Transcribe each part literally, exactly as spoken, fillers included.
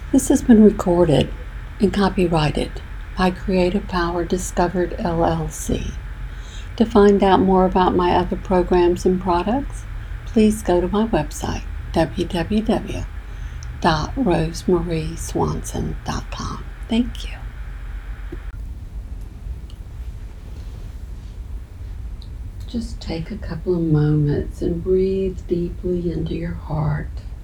This has been recorded and copyrighted by Creative Power Discovered L L C. To find out more about my other programs and products, please go to my website, w w w dot rosemarie swanson dot com. Thank you. Just take a couple of moments and breathe deeply into your heart.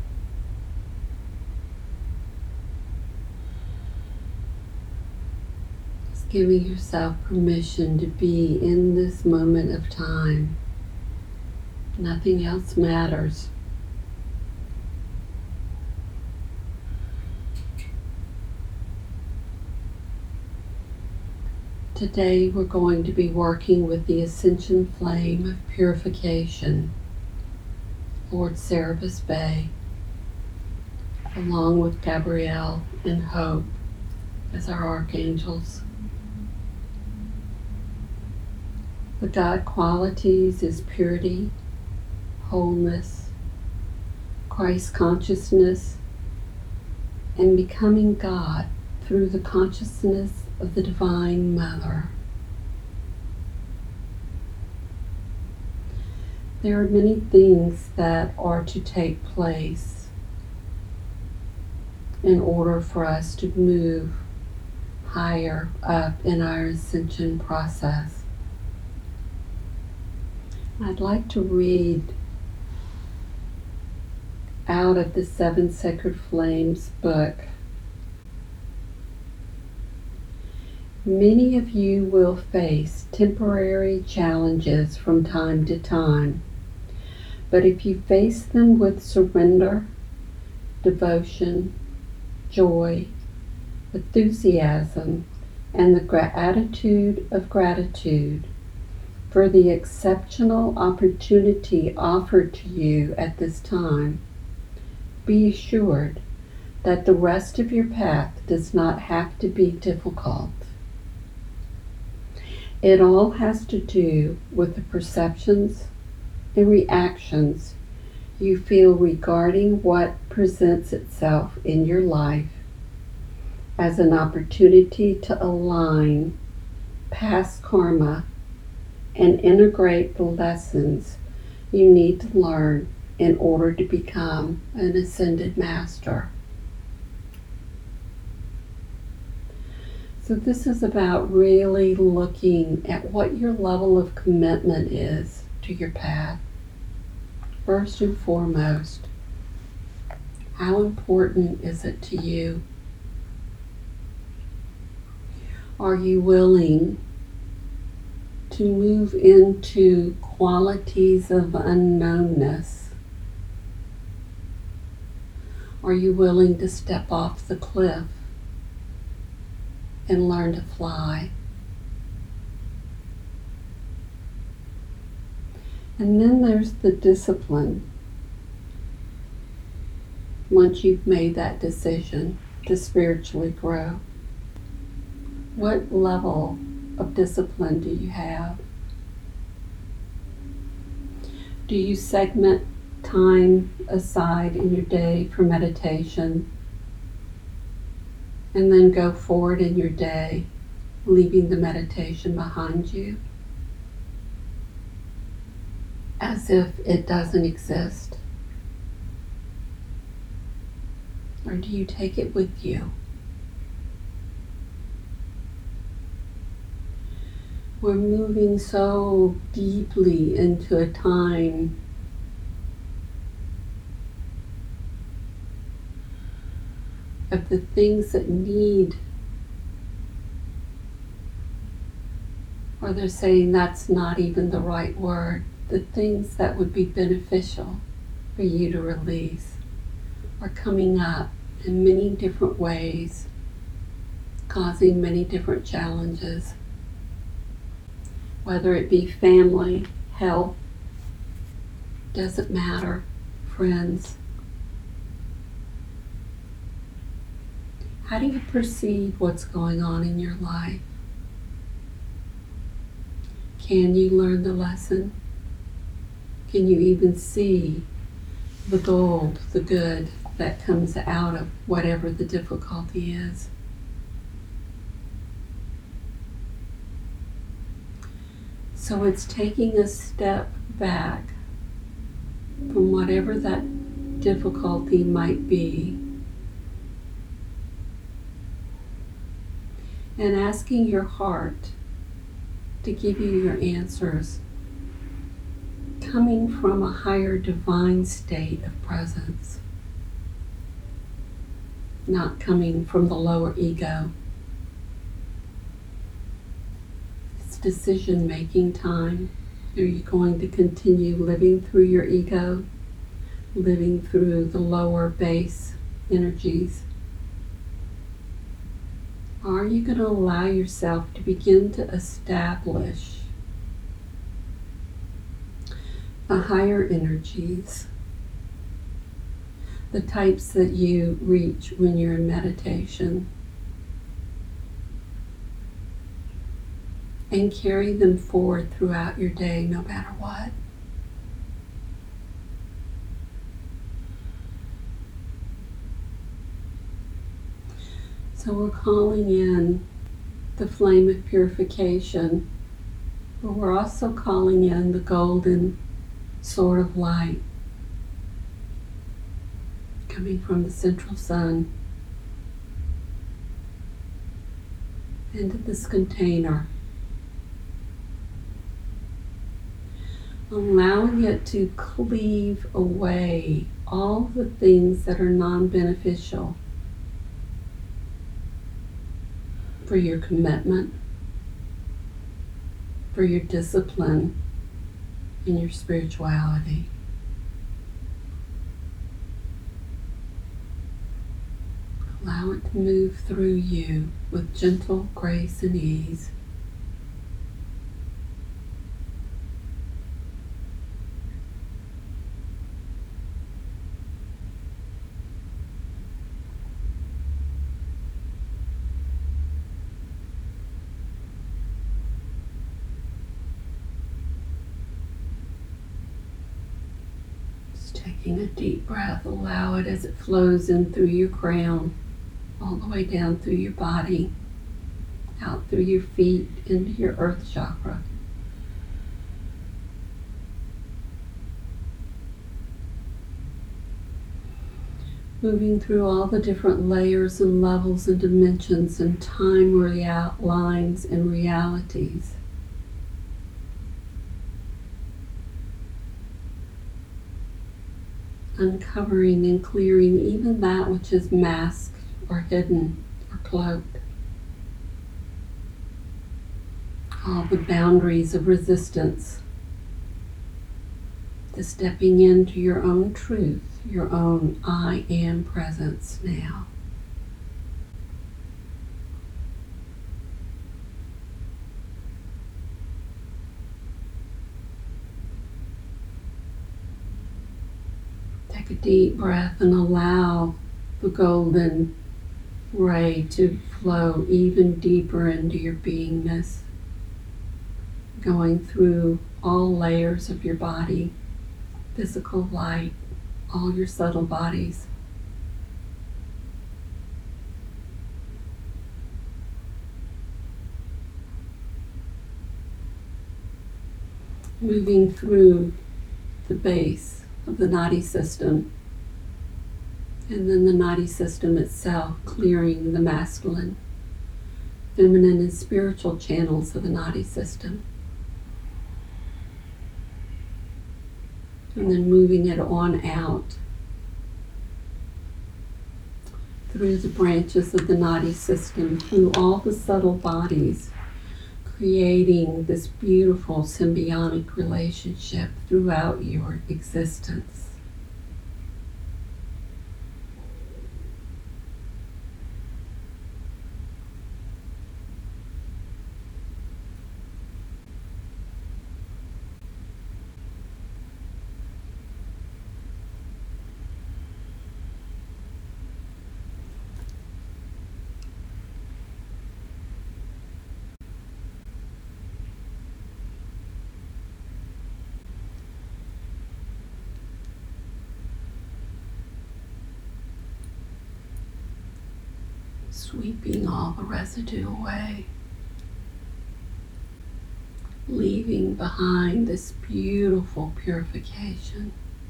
Just giving yourself permission to be in this moment of time. Nothing else matters. Today we're going to be working with the Ascension Flame of Purification, Lord Cerebus Bay, along with Gabrielle and Hope as our archangels. The God qualities is purity, wholeness, Christ consciousness, and becoming God through the consciousness of the Divine Mother. There are many things that are to take place in order for us to move higher up in our ascension process. I'd like to read out of the Seven Sacred Flames book. Many of you will face temporary challenges from time to time, but if you face them with surrender, devotion, joy, enthusiasm, and the gra- attitude of gratitude for the exceptional opportunity offered to you at this time, be assured that the rest of your path does not have to be difficult. It all has to do with the perceptions and reactions you feel regarding what presents itself in your life as an opportunity to align past karma and integrate the lessons you need to learn in order to become an ascended master. So this is about really looking at what your level of commitment is to your path. First and foremost, how important is it to you? Are you willing to move into qualities of unknownness? Are you willing to step off the cliff and learn to fly? And then there's the discipline. Once you've made that decision to spiritually grow, what level of discipline do you have? Do you segment time aside in your day for meditation and then go forward in your day, leaving the meditation behind you as if it doesn't exist? Or do you take it with you? We're moving so deeply into a time of the things that need, or they're saying that's not even the right word, the things that would be beneficial for you to release are coming up in many different ways, causing many different challenges, whether it be family, health, doesn't matter, friends. How do you perceive what's going on in your life? Can you learn the lesson? Can you even see the gold, the good that comes out of whatever the difficulty is. So it's taking a step back from whatever that difficulty might be and asking your heart to give you your answers, coming from a higher divine state of presence, not coming from the lower ego. It's decision-making time. Are you going to continue living through your ego, living through the lower base energies? Or are you going to allow yourself to begin to establish the higher energies, the types that you reach when you're in meditation, and carry them forward throughout your day no matter what? So we're calling in the flame of purification, but we're also calling in the golden sword of light coming from the central sun into this container, allowing it to cleave away all the things that are non-beneficial for your commitment, for your discipline, and your spirituality. Allow it to move through you with gentle grace and ease. Taking a deep breath, allow it as it flows in through your crown, all the way down through your body, out through your feet, into your earth chakra. Moving through all the different layers and levels and dimensions and time real- lines and realities. Uncovering and clearing even that which is masked or hidden or cloaked. All the boundaries of resistance to stepping into your own truth, your own I am presence now. Take a deep breath and allow the golden ray to flow even deeper into your beingness, going through all layers of your body, physical, light, all your subtle bodies. Moving through the base of the Nadi system, and then the Nadi system itself, clearing the masculine, feminine, and spiritual channels of the Nadi system. And then moving it on out through the branches of the Nadi system, through all the subtle bodies, creating this beautiful symbiotic relationship throughout your existence. sweeping all the residue away, leaving behind this beautiful purification.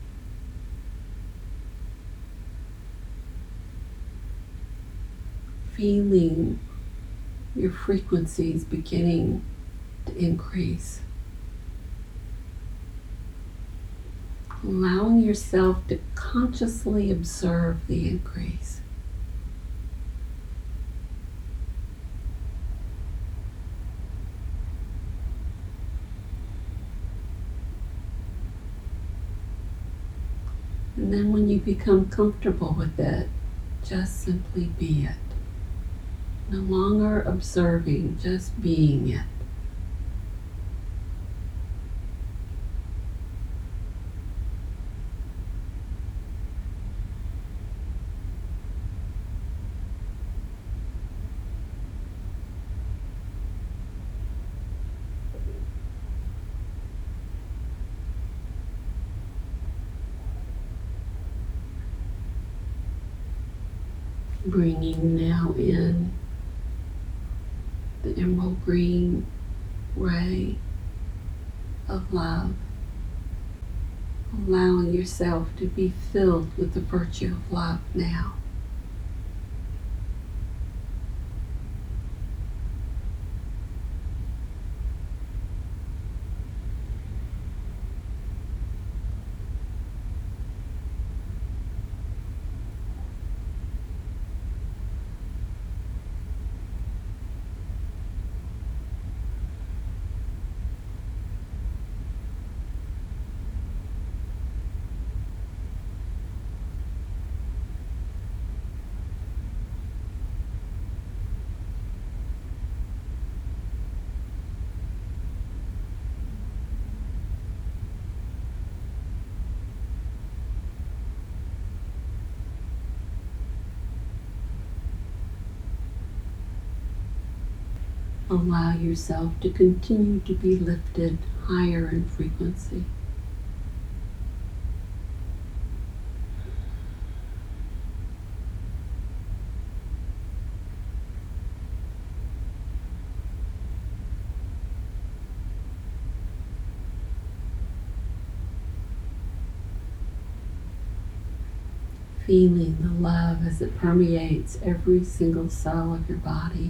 Feeling your frequencies beginning to increase. Allowing yourself to consciously observe the increase. And then when you become comfortable with it, just simply be it. No longer observing, just being it. Bringing now in the emerald green ray of love, allowing yourself to be filled with the virtue of love now. Allow yourself to continue to be lifted higher in frequency. Feeling the love as it permeates every single cell of your body.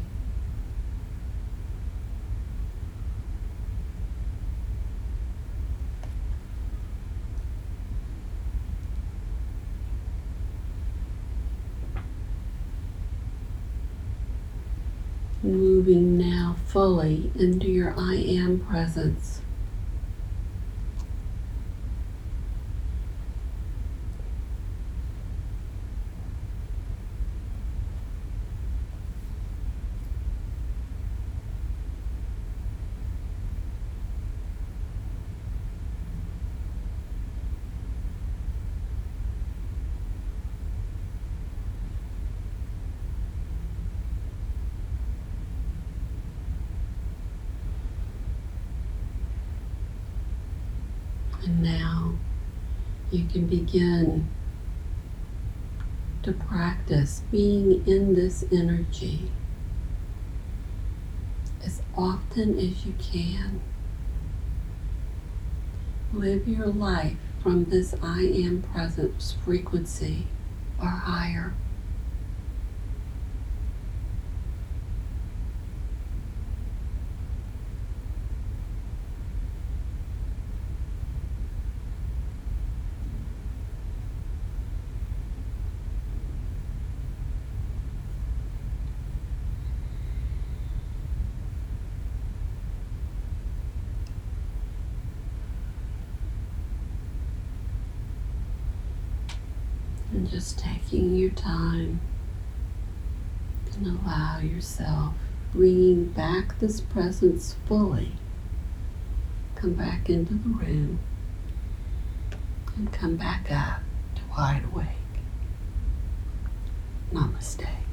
Moving now fully into your I Am presence. And now you can begin to practice being in this energy as often as you can. Live your life from this I Am presence frequency or higher. And just taking your time and allow yourself bringing back this presence fully. Come back into the room and come back up to wide awake. Namaste.